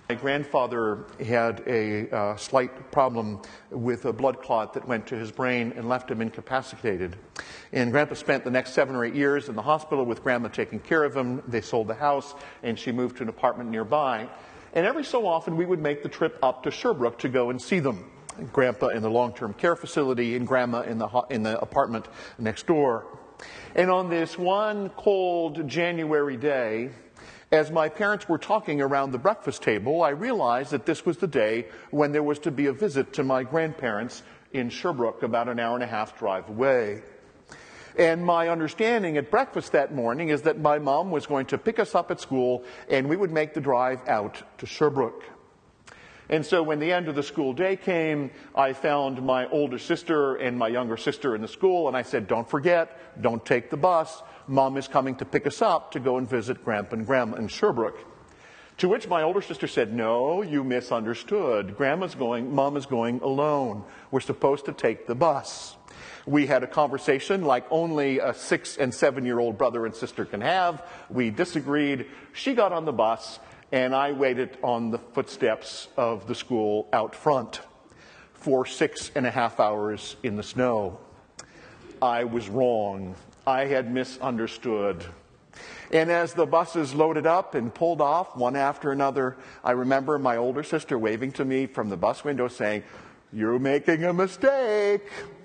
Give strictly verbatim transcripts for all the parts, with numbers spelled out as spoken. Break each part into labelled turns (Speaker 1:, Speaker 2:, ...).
Speaker 1: My grandfather had a uh, slight problem with a blood clot that went to his brain and left him incapacitated. And Grandpa spent the next seven or eight years in the hospital with Grandma taking care of him. They sold the house, and she moved to an apartment nearby. And every so often, we would make the trip up to Sherbrooke to go and see them. Grandpa in the long-term care facility and Grandma in the ho- in the apartment next door. And on this one cold January day, as my parents were talking around the breakfast table, I realized that this was the day when there was to be a visit to my grandparents in Sherbrooke, about an hour and a half drive away. And my understanding at breakfast that morning is that my mom was going to pick us up at school and we would make the drive out to Sherbrooke. And so when the end of the school day came, I found my older sister and my younger sister in the school, and I said, don't forget, don't take the bus. Mom is coming to pick us up to go and visit Grandpa and Grandma in Sherbrooke. To which my older sister said, no, you misunderstood. Grandma's going, Mom is going alone. We're supposed to take the bus. We had a conversation like only a six and seven-year-old brother and sister can have. We disagreed. She got on the bus, and I waited on the footsteps of the school out front for six and a half hours in the snow. I was wrong. I had misunderstood. And as the buses loaded up and pulled off one after another, I remember my older sister waving to me from the bus window saying, "You're making a mistake."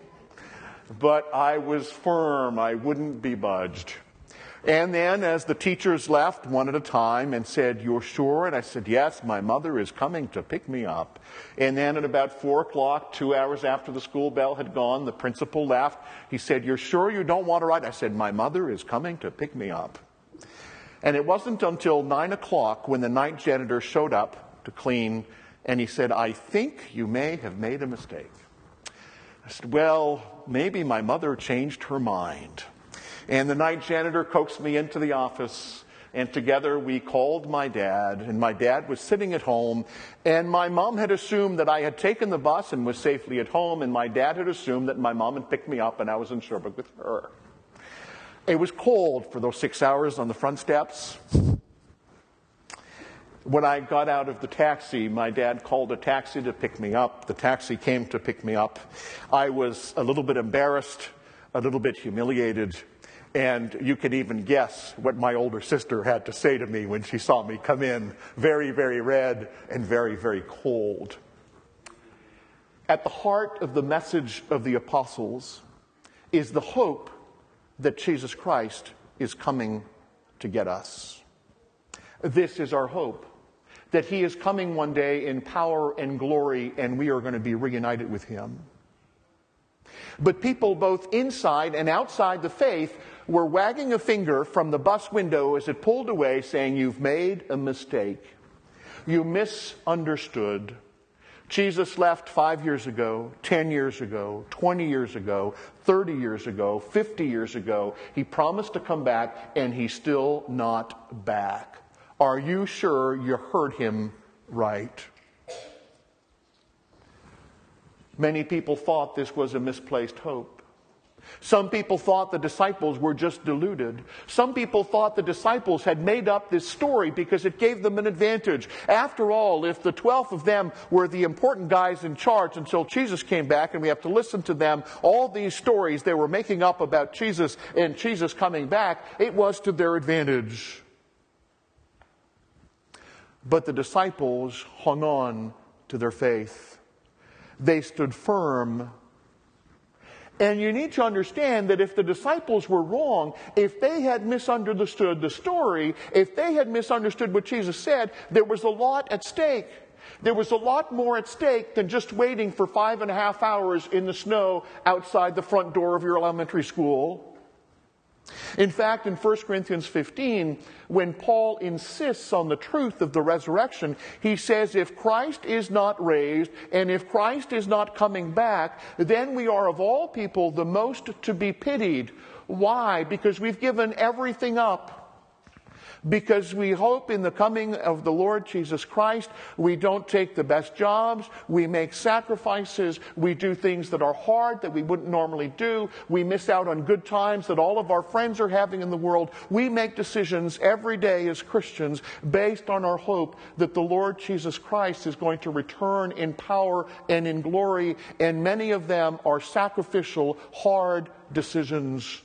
Speaker 1: But I was firm. I wouldn't be budged. And then as the teachers left one at a time and said, "You're sure?" And I said, "Yes, my mother is coming to pick me up." And then at about four o'clock, two hours after the school bell had gone, the principal left. He said, "You're sure you don't want to ride?" I said, "My mother is coming to pick me up." And it wasn't until nine o'clock when the night janitor showed up to clean, and he said, "I think you may have made a mistake." I said, "Well, maybe my mother changed her mind." And the night janitor coaxed me into the office, and together we called my dad, and my dad was sitting at home, and my mom had assumed that I had taken the bus and was safely at home, and my dad had assumed that my mom had picked me up and I was in Sherbrooke with her. It was cold for those six hours on the front steps. When I got out of the taxi, my dad called a taxi to pick me up. The taxi came to pick me up. I was a little bit embarrassed, a little bit humiliated, and you can even guess what my older sister had to say to me when she saw me come in, very, very red and very, very cold. At the heart of the message of the apostles is the hope that Jesus Christ is coming to get us. This is our hope, that he is coming one day in power and glory, and we are going to be reunited with him. But people both inside and outside the faith were wagging a finger from the bus window as it pulled away, saying, "You've made a mistake. You misunderstood. Jesus left five years ago, ten years ago, twenty years ago, thirty years ago, fifty years ago. He promised to come back, and he's still not back. Are you sure you heard him right?" Many people thought this was a misplaced hope. Some people thought the disciples were just deluded. Some people thought the disciples had made up this story because it gave them an advantage. After all, if the twelve of them were the important guys in charge until Jesus came back and we have to listen to them, all these stories they were making up about Jesus and Jesus coming back, it was to their advantage. But the disciples hung on to their faith. They stood firm. And you need to understand that if the disciples were wrong, if they had misunderstood the story, if they had misunderstood what Jesus said, there was a lot at stake. There was a lot more at stake than just waiting for five and a half hours in the snow outside the front door of your elementary school. In fact, in First Corinthians fifteen, when Paul insists on the truth of the resurrection, he says, if Christ is not raised and if Christ is not coming back, then we are of all people the most to be pitied. Why? Because we've given everything up. Because we hope in the coming of the Lord Jesus Christ, we don't take the best jobs, we make sacrifices, we do things that are hard that we wouldn't normally do, we miss out on good times that all of our friends are having in the world. We make decisions every day as Christians based on our hope that the Lord Jesus Christ is going to return in power and in glory, and many of them are sacrificial, hard decisions.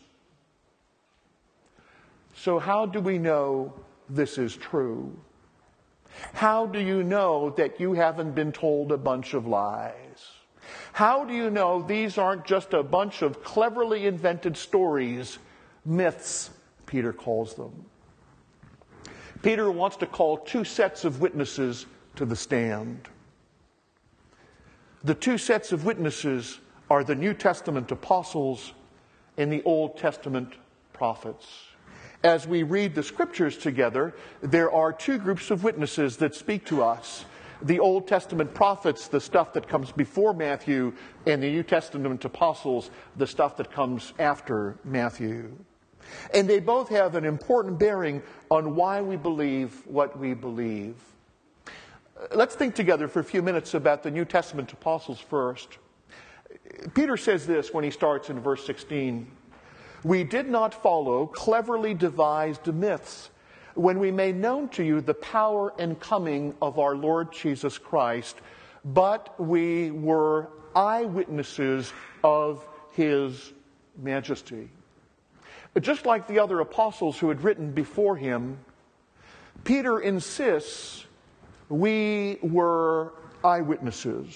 Speaker 1: So how do we know this is true? How do you know that you haven't been told a bunch of lies? How do you know these aren't just a bunch of cleverly invented stories, myths, Peter calls them? Peter wants to call two sets of witnesses to the stand. The two sets of witnesses are the New Testament apostles and the Old Testament prophets. As we read the scriptures together, there are two groups of witnesses that speak to us. The Old Testament prophets, the stuff that comes before Matthew, and the New Testament apostles, the stuff that comes after Matthew. And they both have an important bearing on why we believe what we believe. Let's think together for a few minutes about the New Testament apostles first. Peter says this when he starts in verse sixteen. We did not follow cleverly devised myths when we made known to you the power and coming of our Lord Jesus Christ, but we were eyewitnesses of his majesty. But just like the other apostles who had written before him, Peter insists we were eyewitnesses.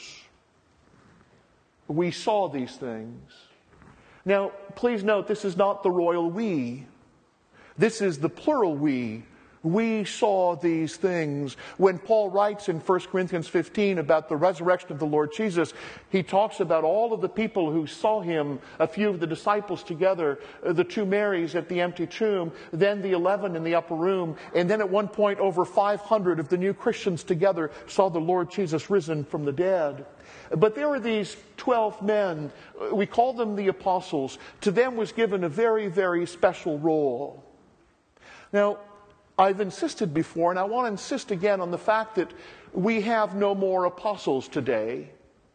Speaker 1: We saw these things. Now, please note, this is not the royal we. This is the plural we. We saw these things. When Paul writes in First Corinthians fifteen about the resurrection of the Lord Jesus, he talks about all of the people who saw him, a few of the disciples together, the two Marys at the empty tomb, then the eleven in the upper room, and then at one point over five hundred of the new Christians together saw the Lord Jesus risen from the dead. But there were these twelve men, we call them the apostles. To them was given a very, very special role. Now, I've insisted before, and I want to insist again on the fact that we have no more apostles today.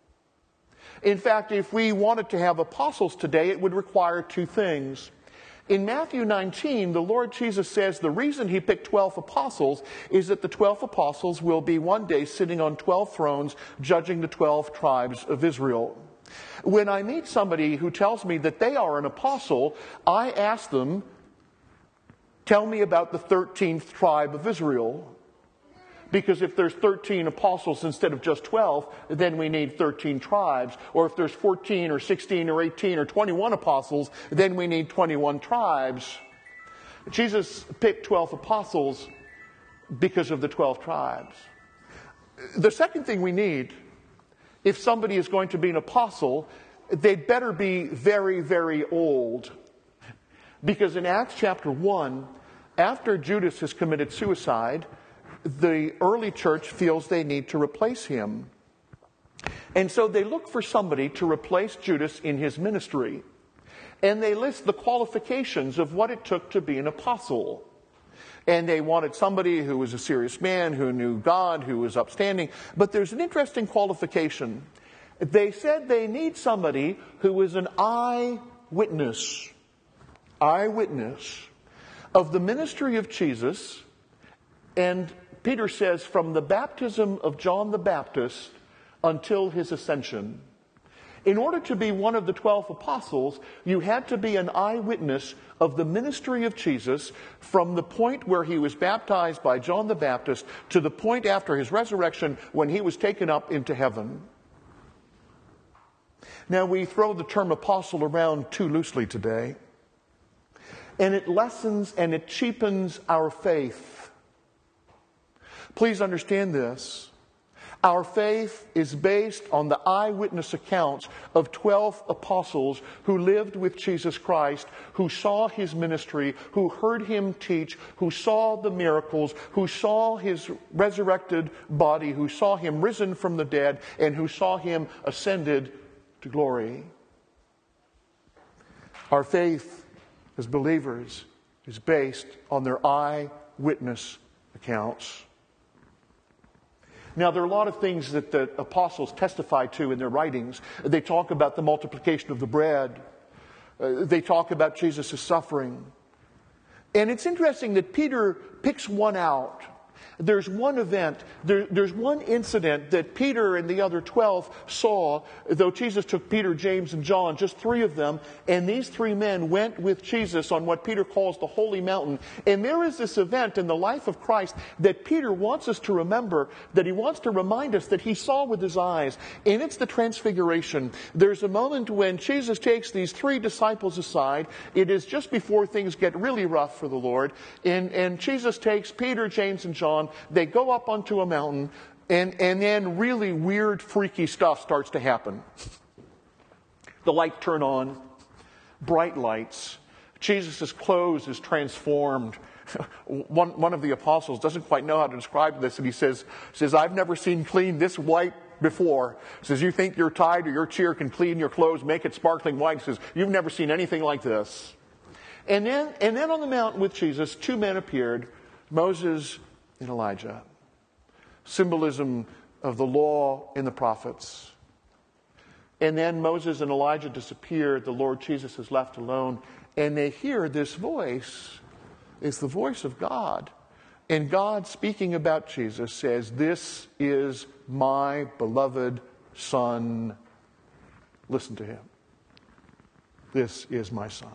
Speaker 1: In fact, if we wanted to have apostles today, it would require two things. In Matthew nineteen, the Lord Jesus says the reason he picked twelve apostles is that the twelve apostles will be one day sitting on twelve thrones judging the twelve tribes of Israel. When I meet somebody who tells me that they are an apostle, I ask them, tell me about the thirteenth tribe of Israel. Because if there's thirteen apostles instead of just twelve, then we need thirteen tribes. Or if there's fourteen or sixteen or eighteen or twenty-one apostles, then we need twenty-one tribes. Jesus picked twelve apostles because of the twelve tribes. The second thing we need, if somebody is going to be an apostle, they'd better be very, very old. Because in Acts chapter one, after Judas has committed suicide, the early church feels they need to replace him. And so they look for somebody to replace Judas in his ministry. And they list the qualifications of what it took to be an apostle. And they wanted somebody who was a serious man, who knew God, who was upstanding. But there's an interesting qualification. They said they need somebody who is an eyewitness, eyewitness of the ministry of Jesus. And Peter says from the baptism of John the Baptist until his ascension. In order to be one of the twelve apostles, you had to be an eyewitness of the ministry of Jesus from the point where he was baptized by John the Baptist to the point after his resurrection when he was taken up into heaven. Now, we throw the term apostle around too loosely today, and it lessens and it cheapens our faith. Please understand this. Our faith is based on the eyewitness accounts of twelve apostles who lived with Jesus Christ, who saw his ministry, who heard him teach, who saw the miracles, who saw his resurrected body, who saw him risen from the dead, and who saw him ascended to glory. Our faith as believers is based on their eye eyewitness accounts. Now, there are a lot of things that the apostles testify to in their writings. They talk about the multiplication of the bread. Uh, they talk about Jesus' suffering. And it's interesting that Peter picks one out. There's one event, there, there's one incident that Peter and the other twelve saw, though Jesus took Peter, James, and John, just three of them, and these three men went with Jesus on what Peter calls the Holy Mountain. And there is this event in the life of Christ that Peter wants us to remember, that he wants to remind us that he saw with his eyes, and it's the Transfiguration. There's a moment when Jesus takes these three disciples aside. It is just before things get really rough for the Lord, and, and Jesus takes Peter, James, and John. They go up onto a mountain, and, and then really weird, freaky stuff starts to happen. The lights turn on, bright lights. Jesus' clothes is transformed. One, one of the apostles doesn't quite know how to describe this, and he says, says I've never seen clean this white before. He says, you think your tide or your cheer can clean your clothes, make it sparkling white. He says, you've never seen anything like this. And then, and then on the mountain with Jesus, two men appeared, Moses and Elijah. Symbolism of the law and the prophets. And then Moses and Elijah disappear. The Lord Jesus is left alone. And they hear this voice. It's the voice of God. And God, speaking about Jesus, says, this is my beloved Son. Listen to him. This is my Son.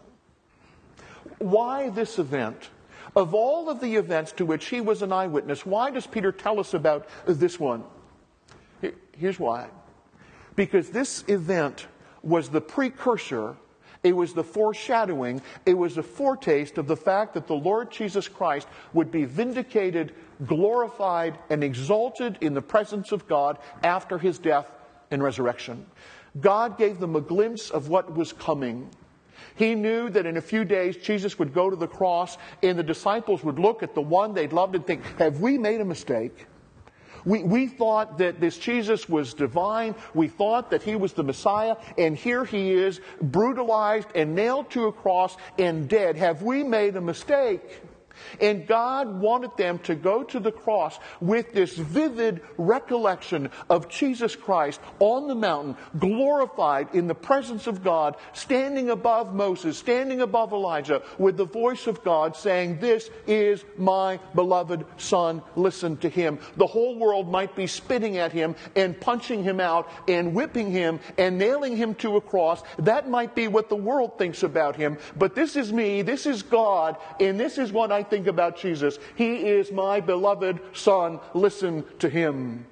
Speaker 1: Why this event? Of all of the events to which he was an eyewitness, why does Peter tell us about this one? Here's why. Because this event was the precursor, it was the foreshadowing, it was a foretaste of the fact that the Lord Jesus Christ would be vindicated, glorified, and exalted in the presence of God after his death and resurrection. God gave them a glimpse of what was coming. He knew that in a few days Jesus would go to the cross, and the disciples would look at the one they'd loved and think, have we made a mistake? We, we thought that this Jesus was divine. We thought that he was the Messiah, and here he is, brutalized and nailed to a cross and dead. Have we made a mistake? And God wanted them to go to the cross with this vivid recollection of Jesus Christ on the mountain, glorified in the presence of God, standing above Moses, standing above Elijah, with the voice of God saying, this is my beloved Son, listen to him. The whole world might be spitting at him and punching him out and whipping him and nailing him to a cross. That might be what the world thinks about him, but this is me, this is God, and this is what I think about Jesus. He is my beloved Son. Listen to him.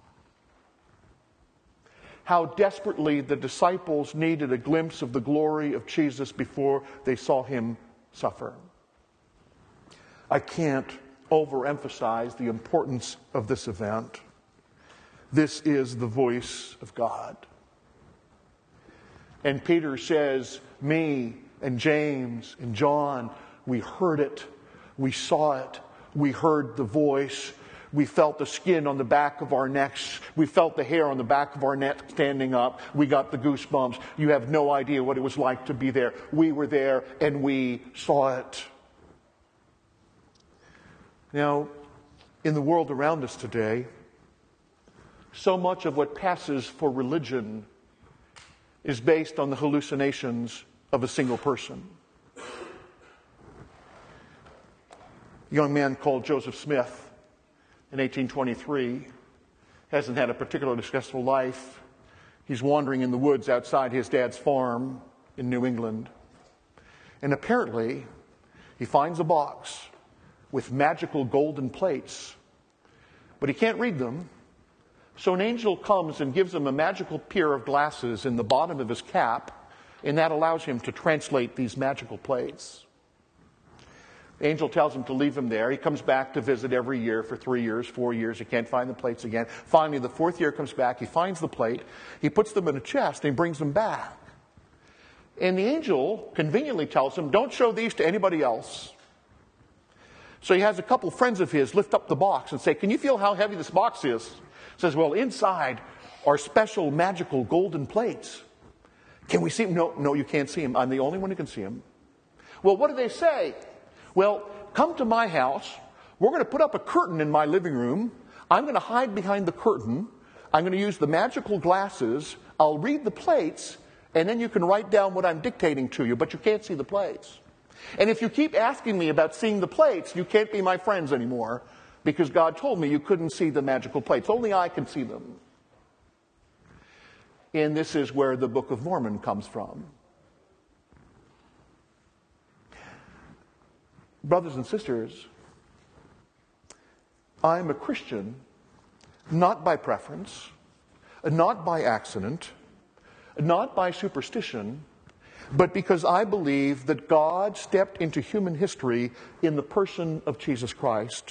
Speaker 1: How desperately the disciples needed a glimpse of the glory of Jesus before they saw him suffer. I can't overemphasize the importance of this event. This is the voice of God. And Peter says, me and James and John, we heard it. We saw it. We heard the voice. We felt the skin on the back of our necks. We felt the hair on the back of our neck standing up. We got the goosebumps. You have no idea what it was like to be there. We were there and we saw it. Now, in the world around us today, so much of what passes for religion is based on the hallucinations of a single person. A young man called Joseph Smith in eighteen twenty-three hasn't had a particularly successful life. He's wandering in the woods outside his dad's farm in New England. And apparently, he finds a box with magical golden plates. But he can't read them. So an angel comes and gives him a magical pair of glasses in the bottom of his cap, and that allows him to translate these magical plates. The angel tells him to leave him there. He comes back to visit every year for three years, four years. He can't find the plates again. Finally, the fourth year comes back. He finds the plate. He puts them in a chest and he brings them back. And the angel conveniently tells him, don't show these to anybody else. So he has a couple friends of his lift up the box and say, can you feel how heavy this box is? He says, well, inside are special magical golden plates. Can we see them? No, no, you can't see them. I'm the only one who can see them. Well, what do they say? Well, come to my house, We're going to put up a curtain in my living room. I'm going to hide behind the curtain. I'm going to use the magical glasses. I'll read the plates, and then you can write down what I'm dictating to you, but you can't see the plates. And if you keep asking me about seeing the plates, you can't be my friends anymore, because God told me you couldn't see the magical plates. Only I can see them. And this is where the Book of Mormon comes from. Brothers and sisters, I'm a Christian not by preference, not by accident, not by superstition, but because I believe that God stepped into human history in the person of Jesus Christ.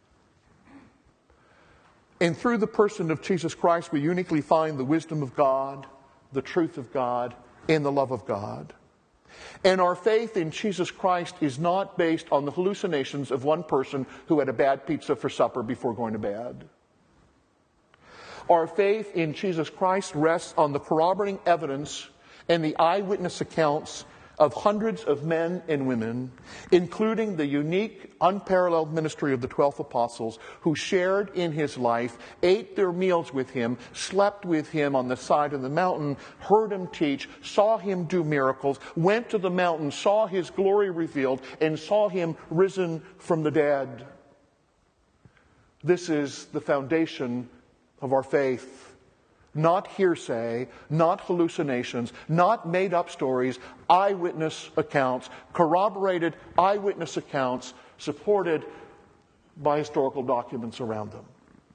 Speaker 1: And through the person of Jesus Christ, we uniquely find the wisdom of God, the truth of God, and the love of God. And our faith in Jesus Christ is not based on the hallucinations of one person who had a bad pizza for supper before going to bed. Our faith in Jesus Christ rests on the corroborating evidence and the eyewitness accounts of hundreds of men and women, including the unique, unparalleled ministry of the twelve apostles who shared in his life, ate their meals with him, slept with him on the side of the mountain, heard him teach, saw him do miracles, went to the mountain, saw his glory revealed, and saw him risen from the dead. This is the foundation of our faith. Not hearsay, not hallucinations, not made-up stories, eyewitness accounts, corroborated eyewitness accounts supported by historical documents around them.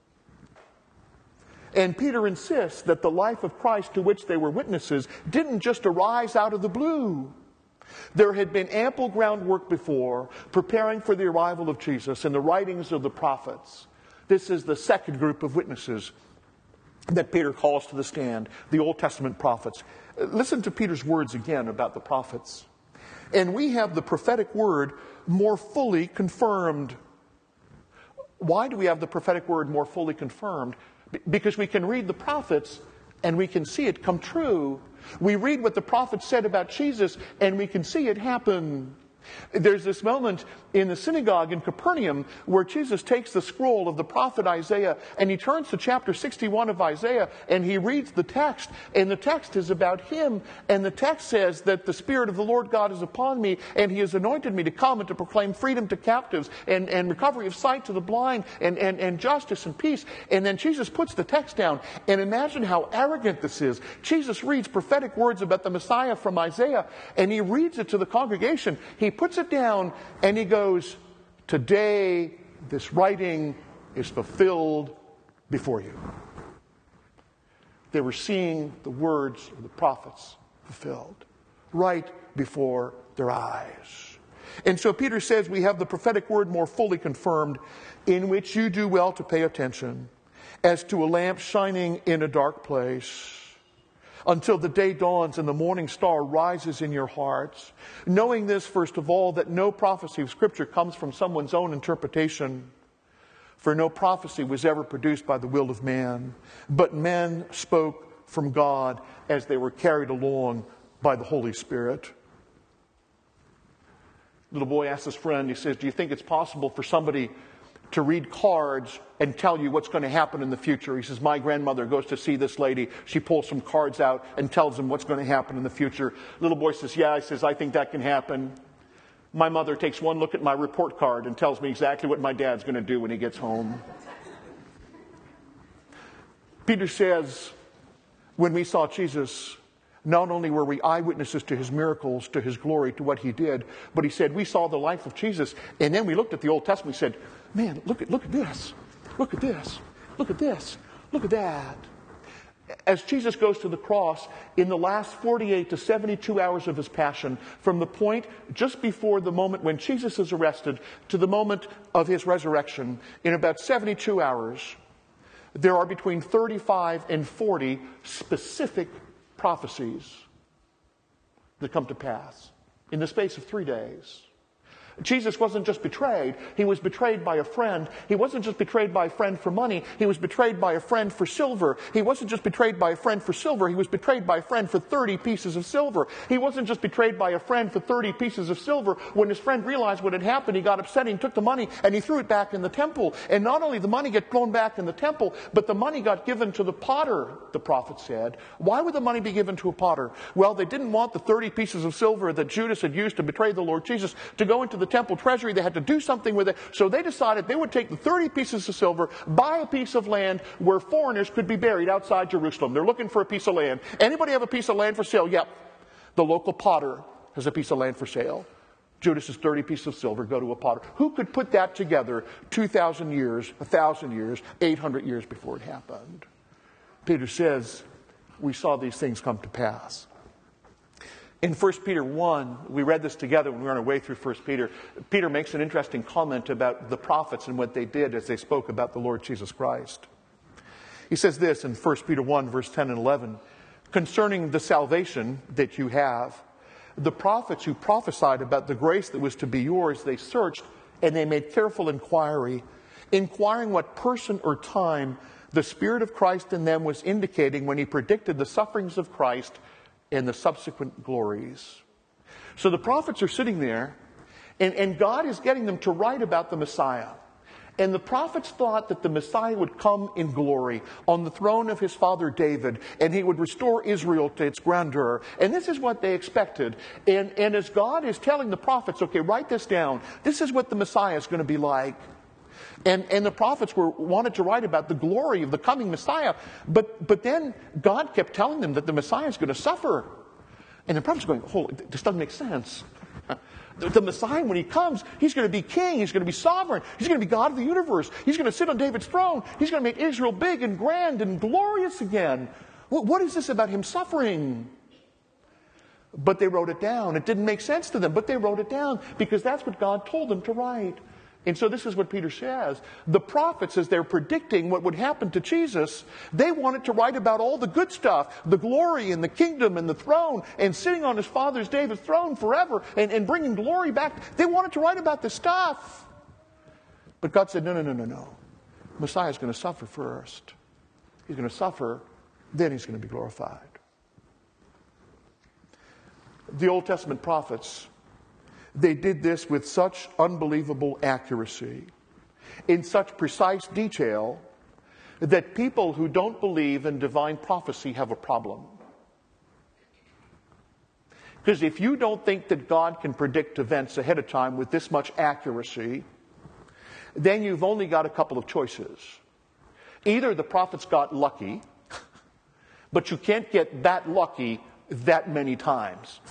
Speaker 1: And Peter insists that the life of Christ to which they were witnesses didn't just arise out of the blue. There had been ample groundwork before, preparing for the arrival of Jesus in the writings of the prophets. This is the second group of witnesses that Peter calls to the stand, the Old Testament prophets. Listen to Peter's words again about the prophets. And we have the prophetic word more fully confirmed. Why do we have the prophetic word more fully confirmed? Because we can read the prophets and we can see it come true. We read what the prophets said about Jesus and we can see it happen. There's this moment in the synagogue in Capernaum where Jesus takes the scroll of the prophet Isaiah and he turns to chapter sixty-one of Isaiah and he reads the text, and the text is about him, and the text says that the Spirit of the Lord God is upon me and he has anointed me to come and to proclaim freedom to captives and, and recovery of sight to the blind and, and, and justice and peace. And then Jesus puts the text down, and imagine how arrogant this is. Jesus reads prophetic words about the Messiah from Isaiah and he reads it to the congregation. He puts it down and he goes, "Today this writing is fulfilled before you." They were seeing the words of the prophets fulfilled right before their eyes. And so Peter says we have the prophetic word more fully confirmed, in which you do well to pay attention, as to a lamp shining in a dark place, until the day dawns and the morning star rises in your hearts. Knowing this, first of all, that no prophecy of Scripture comes from someone's own interpretation. For no prophecy was ever produced by the will of man, but men spoke from God as they were carried along by the Holy Spirit. Little boy asked his friend, he says, "Do you think it's possible for somebody to read cards and tell you what's going to happen in the future?" He says, "My grandmother goes to see this lady. She pulls some cards out and tells them what's going to happen in the future." Little boy says, "Yeah." He says, "I think that can happen. My mother takes one look at my report card and tells me exactly what my dad's going to do when he gets home." Peter says, when we saw Jesus, not only were we eyewitnesses to his miracles, to his glory, to what he did, but he said we saw the life of Jesus, and then we looked at the Old Testament. We said, "Man, look at look at this, look at this, look at this, look at that." As Jesus goes to the cross, in the last forty-eight to seventy-two hours of his passion, from the point just before the moment when Jesus is arrested to the moment of his resurrection, in about seventy-two hours, there are between thirty-five and forty specific prophecies that come to pass in the space of three days. Jesus wasn't just betrayed. He was betrayed by a friend. He wasn't just betrayed by a friend for money. He was betrayed by a friend for silver. He wasn't just betrayed by a friend for silver. He was betrayed by a friend for thirty pieces of silver. He wasn't just betrayed by a friend for thirty pieces of silver. When his friend realized what had happened, he got upset. He took the money and he threw it back in the temple. And not only the money got thrown back in the temple, but the money got given to the potter, the prophet said. Why would the money be given to a potter? Well, they didn't want the thirty pieces of silver that Judas had used to betray the Lord Jesus to go into the temple treasury. They had to do something with it. So they decided they would take the thirty pieces of silver, buy a piece of land where foreigners could be buried outside Jerusalem. They're looking for a piece of land. Anybody have a piece of land for sale? Yep. The local potter has a piece of land for sale. Judas's thirty pieces of silver go to a potter. Who could put that together two thousand years, one thousand years, eight hundred years before it happened? Peter says, we saw these things come to pass. In First Peter one, we read this together when we were on our way through First Peter. Peter makes an interesting comment about the prophets and what they did as they spoke about the Lord Jesus Christ. He says this in First Peter one, verse ten and eleven, concerning the salvation that you have, the prophets who prophesied about the grace that was to be yours, they searched and they made careful inquiry, inquiring what person or time the Spirit of Christ in them was indicating when he predicted the sufferings of Christ and the subsequent glories. So the prophets are sitting there, and, and God is getting them to write about the Messiah. And the prophets thought that the Messiah would come in glory on the throne of his father David, and he would restore Israel to its grandeur. And this is what they expected. And, and as God is telling the prophets, okay, write this down. This is what the Messiah is going to be like. And, and the prophets were wanted to write about the glory of the coming Messiah. But, but then God kept telling them that the Messiah is going to suffer. And the prophets are going, oh, this doesn't make sense. The, the Messiah, when he comes, he's going to be king. He's going to be sovereign. He's going to be God of the universe. He's going to sit on David's throne. He's going to make Israel big and grand and glorious again. What, what is this about him suffering? But they wrote it down. It didn't make sense to them, but they wrote it down because that's what God told them to write. And so this is what Peter says. The prophets, as they're predicting what would happen to Jesus, they wanted to write about all the good stuff, the glory and the kingdom and the throne, and sitting on his father's David's throne forever and, and bringing glory back. They wanted to write about this stuff. But God said, no, no, no, no, no. Messiah's going to suffer first. He's going to suffer, then he's going to be glorified. The Old Testament prophets, they did this with such unbelievable accuracy, in such precise detail, that people who don't believe in divine prophecy have a problem. Because if you don't think that God can predict events ahead of time with this much accuracy, then you've only got a couple of choices. Either the prophets got lucky, but you can't get that lucky that many times.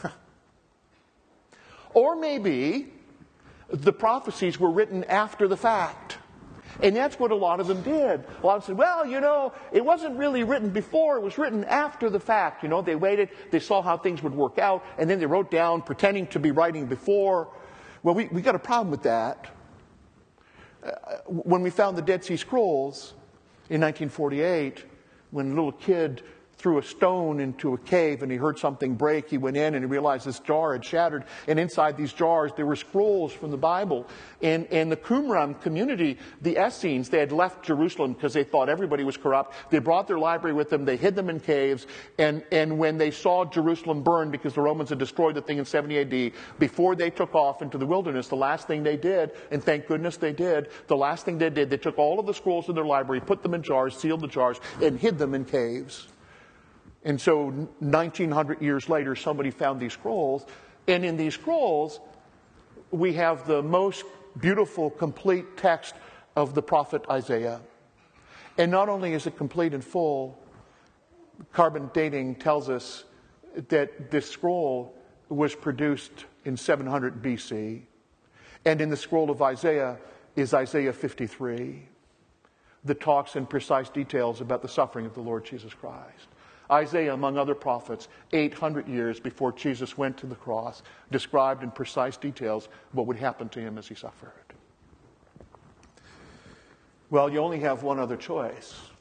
Speaker 1: Or maybe the prophecies were written after the fact. And that's what a lot of them did. A lot of them said, well, you know, it wasn't really written before, it was written after the fact. You know, they waited, they saw how things would work out, and then they wrote down pretending to be writing before. Well, we, we got a problem with that. Uh, when we found the Dead Sea Scrolls in nineteen forty-eight, when a little kid threw a stone into a cave and he heard something break. He went in and he realized this jar had shattered. And inside these jars, there were scrolls from the Bible. And, and the Qumran community, the Essenes, they had left Jerusalem because they thought everybody was corrupt. They brought their library with them. They hid them in caves. And, and when they saw Jerusalem burn because the Romans had destroyed the thing in seventy A D, before they took off into the wilderness, the last thing they did, and thank goodness they did, the last thing they did, they took all of the scrolls in their library, put them in jars, sealed the jars, and hid them in caves. And so nineteen hundred years later, somebody found these scrolls. And in these scrolls, we have the most beautiful, complete text of the prophet Isaiah. And not only is it complete and full, carbon dating tells us that this scroll was produced in seven hundred B C. And in the scroll of Isaiah is Isaiah fifty-three, that talks in precise details about the suffering of the Lord Jesus Christ. Isaiah, among other prophets, eight hundred years before Jesus went to the cross, described in precise details what would happen to him as he suffered. Well, you only have one other choice.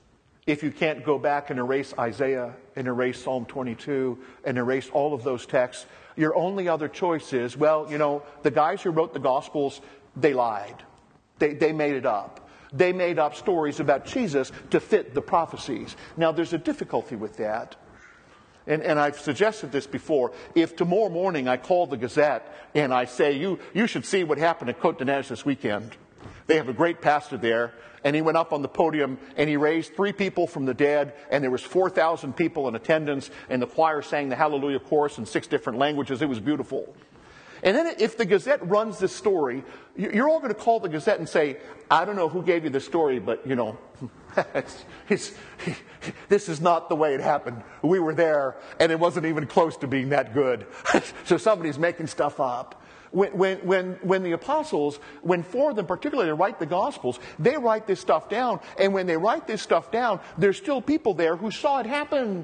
Speaker 1: if you can't go back and erase Isaiah and erase Psalm twenty-two and erase all of those texts, your only other choice is, well, you know, the guys who wrote the Gospels, they lied. They, they made it up. They made up stories about Jesus to fit the prophecies. Now, there's a difficulty with that. And, and I've suggested this before. If tomorrow morning I call the Gazette and I say, you, you should see what happened at Côte d'Ivoire this weekend. They have a great pastor there, and he went up on the podium and he raised three people from the dead, and there was four thousand people in attendance, and the choir sang the Hallelujah chorus in six different languages. It was beautiful. And then if the Gazette runs this story, you're all going to call the Gazette and say, I don't know who gave you the story, but, you know, it's, it's, this is not the way it happened. We were there, and it wasn't even close to being that good. So somebody's making stuff up. When, when, when, when the apostles, when four of them particularly write the Gospels, they write this stuff down. And when they write this stuff down, there's still people there who saw it happen.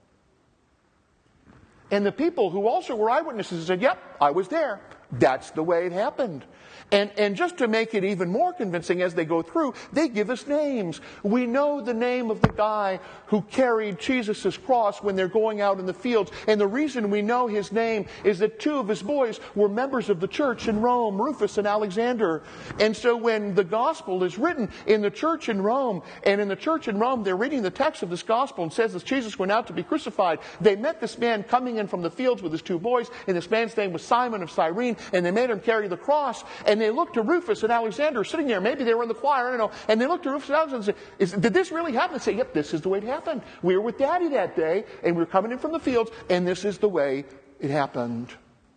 Speaker 1: And the people who also were eyewitnesses said, yep, I was there. That's the way it happened. And, and just to make it even more convincing as they go through, they give us names. We know the name of the guy who carried Jesus' cross when they're going out in the fields. And the reason we know his name is that two of his boys were members of the church in Rome, Rufus and Alexander. And so when the gospel is written in the church in Rome, and in the church in Rome, they're reading the text of this gospel and says that Jesus went out to be crucified. They met this man coming in from the fields with his two boys, and this man's name was Simon of Cyrene, and they made him carry the cross. And they looked to Rufus and Alexander sitting there. Maybe they were in the choir, I don't know. And they looked to Rufus and Alexander and said, is, did this really happen? And say, yep, this is the way it happened. We were with Daddy that day, and we were coming in from the fields, and this is the way it happened.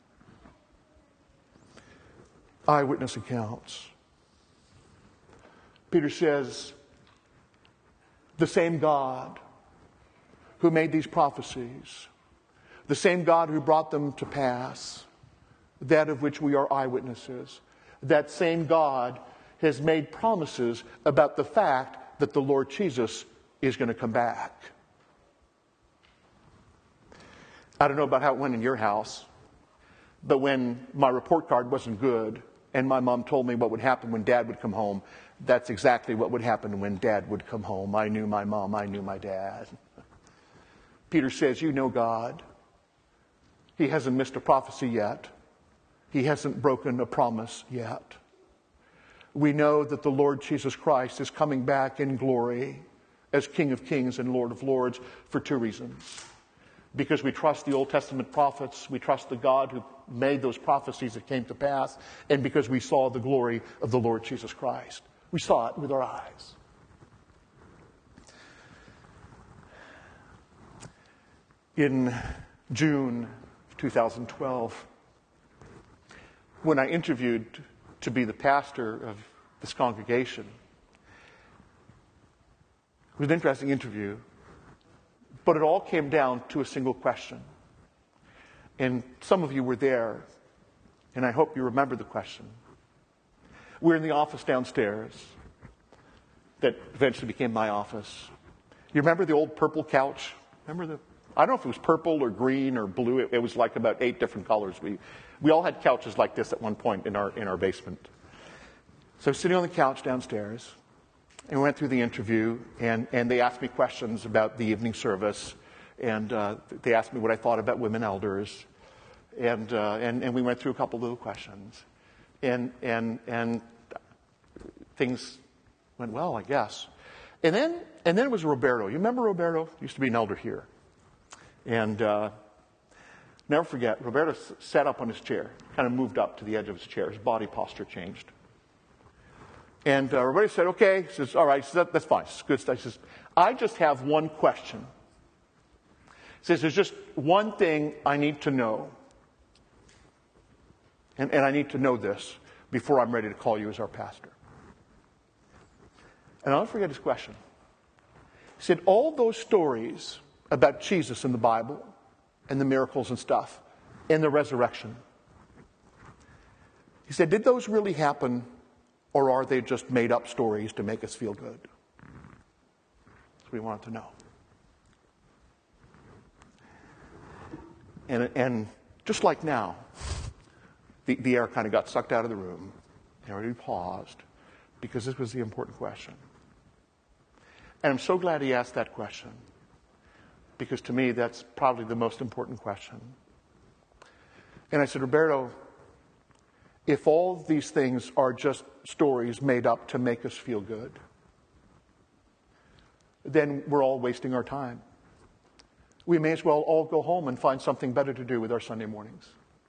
Speaker 1: Eyewitness accounts. Peter says, the same God who made these prophecies, the same God who brought them to pass, that of which we are eyewitnesses, that same God has made promises about the fact that the Lord Jesus is going to come back. I don't know about how it went in your house, but when my report card wasn't good and my mom told me what would happen when Dad would come home, that's exactly what would happen when Dad would come home. I knew my mom, I knew my dad. Peter says, you know God. He hasn't missed a prophecy yet. He hasn't broken a promise yet. We know that the Lord Jesus Christ is coming back in glory as King of Kings and Lord of Lords for two reasons. Because we trust the Old Testament prophets, we trust the God who made those prophecies that came to pass, and because we saw the glory of the Lord Jesus Christ. We saw it with our eyes. In June two thousand twelve, when I interviewed to be the pastor of this congregation, it was an interesting interview, but it all came down to a single question. And some of you were there, and I hope you remember the question. We're in the office downstairs that eventually became my office. You remember the old purple couch? Remember the, I don't know if it was purple or green or blue. It, it was like about eight different colors. We we all had couches like this at one point in our in our basement. So I was sitting on the couch downstairs, and we went through the interview, and, and they asked me questions about the evening service, and uh, they asked me what I thought about women elders, and uh, and and we went through a couple little questions, and and and things went well, I guess. And then and then it was Roberto. You remember Roberto? He used to be an elder here. And uh, never forget, Roberto sat up on his chair, kind of moved up to the edge of his chair. His body posture changed. And uh, Roberto said, okay. He says, all right, says, that, that's fine. It's good stuff. He says, I just have one question. He says, there's just one thing I need to know. And, and I need to know this before I'm ready to call you as our pastor. And I'll never forget his question. He said, all those stories about Jesus in the Bible and the miracles and stuff and the resurrection, he said, did those really happen, or are they just made up stories to make us feel good? That's what we wanted to know. And, and just like now, the, the air kind of got sucked out of the room. And everybody paused, because this was the important question. And I'm so glad he asked that question, because to me that's probably the most important question. And I said, Roberto, if all these things are just stories made up to make us feel good, then we're all wasting our time. We may as well all go home and find something better to do with our Sunday mornings.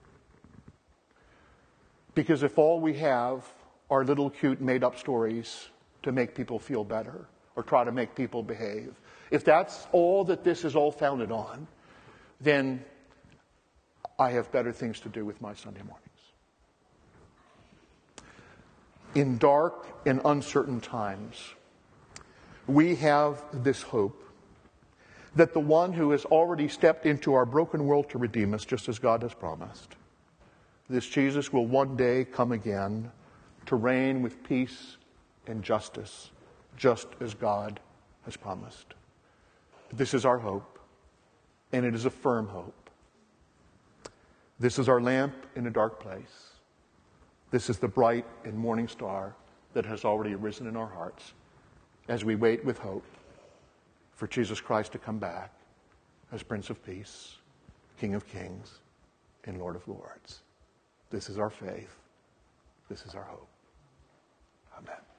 Speaker 1: Because if all we have are little cute made-up stories to make people feel better or try to make people behave, if that's all that this is all founded on, then I have better things to do with my Sunday mornings. In dark and uncertain times, we have this hope that the one who has already stepped into our broken world to redeem us, just as God has promised, this Jesus will one day come again to reign with peace and justice, just as God has promised. This is our hope, and it is a firm hope. This is our lamp in a dark place. This is the bright and morning star that has already arisen in our hearts as we wait with hope for Jesus Christ to come back as Prince of Peace, King of Kings, and Lord of Lords. This is our faith. This is our hope. Amen.